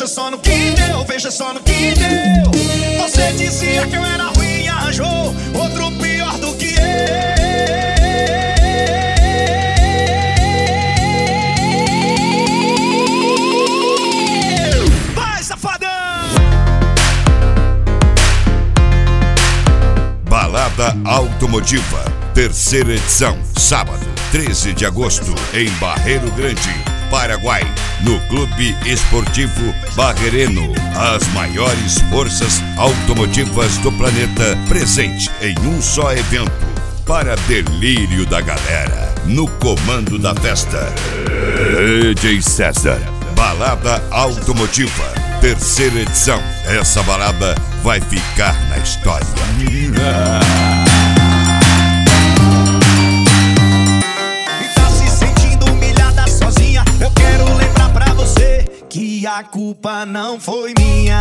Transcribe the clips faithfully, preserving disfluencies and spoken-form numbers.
veja só no que deu, veja só no que deu. Você dizia que eu era ruim e arranjou outro pior do que eu. Vai, safadão! Balada Automotiva, terceira edição, sábado, treze de agosto, em Barreiro Grande, Paraguai, no Clube Esportivo Barreireno. As maiores forças automotivas do planeta presente em um só evento, para delírio da galera. No comando da festa, D J César. Balada Automotiva, terceira edição. Essa balada vai ficar na história. Eu quero lembrar pra você que a culpa não foi minha.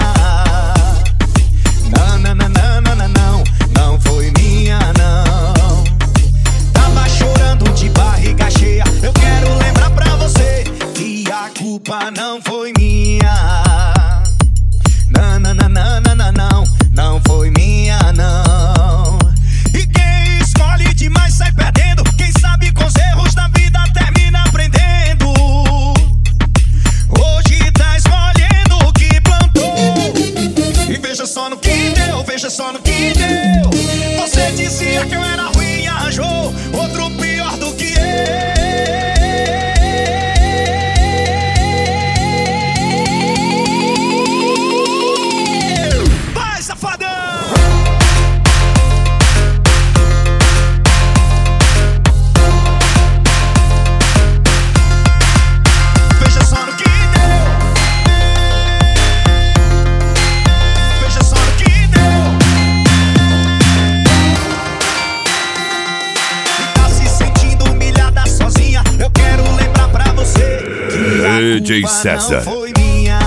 Não, não, não, não, não, não, não, não foi minha, não. Tava chorando de barriga cheia. Eu quero lembrar pra você que a culpa não foi minha. Não, não, não, não, não, não, não, não foi minha, não. E quem escolhe demais sai perdendo. Quem sabe com os erros da vida termina aprendendo. Hoje tá escolhendo o que plantou. E veja só no que deu, veja só no que deu. Você dizia que eu era ruim e arranjou outro pior do que eu. Vai, safadão! Veja só no que deu. Veja só no que deu. E tá se sentindo humilhada sozinha. Eu quero lembrar pra você que a D J culpa César. não foi minha.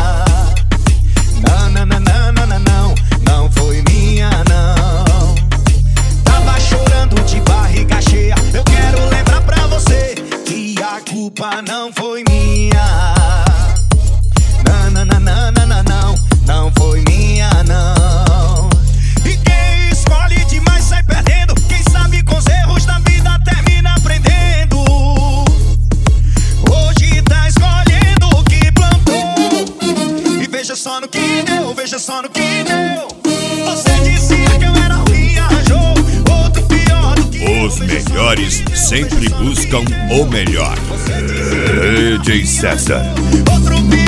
Não, não, não, não, não, não, não, não foi minha, não. Tava chorando de barriga cheia. Eu quero lembrar pra você que a culpa não foi minha. Não, não, não, não, não, não, não, não foi minha, não. E quem escolhe demais sai perdendo. Quem sabe com os erros da vida termina aprendendo. Hoje tá escolhendo o que plantou. E veja só no que deu, veja só no que deu. Você dizia que eu era ruim e arranjou outro pior do que eu. Os melhores sempre buscam o melhor. D J César. Outro pior.